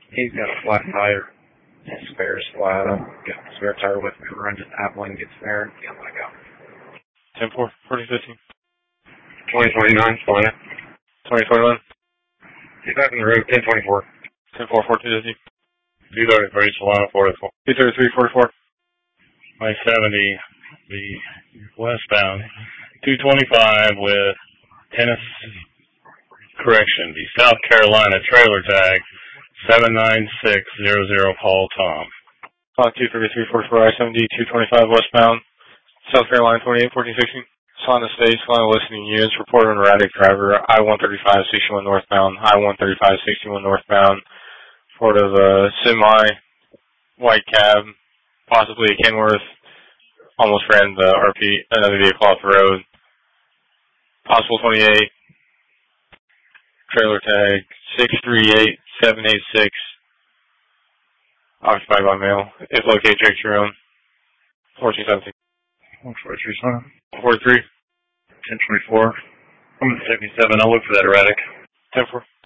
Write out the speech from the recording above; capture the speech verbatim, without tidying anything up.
He's got a flat tire. His spare's flat. I've got the spare tire with me. Run to Appling, get spared, get back out. ten four, forty fifteen. twenty twenty-nine, flying. twenty twenty-one. Get back on the road, ten twenty-four. ten four, fourteen fifteen. two thirty-three, Solana, forty-four. two thirty-three, forty-four. five seventy, the westbound. two twenty-five with Tennessee, correction, the South Carolina trailer tag, seven nine six zero zero Paul Tom. Clock two thirty-three, forty-four, I seventy, two twenty-five westbound, South Carolina, twenty-eight, fourteen sixteen. Solana State, Solana listening units, report on erratic driver, I one thirty-five, sixty-one northbound, I one thirty-five, sixty-one northbound, report of a semi, white cab, possibly a Kenworth, almost ran the R P, another vehicle off the road. Possible twenty-eight, trailer tag, six three eight, seven eight six, occupied by male. If located, check your own. fourteen seventeen. one forty-three, Solana. forty-three. ten twenty-four. I'm at seventy-seven. I'll look for that erratic. ten four.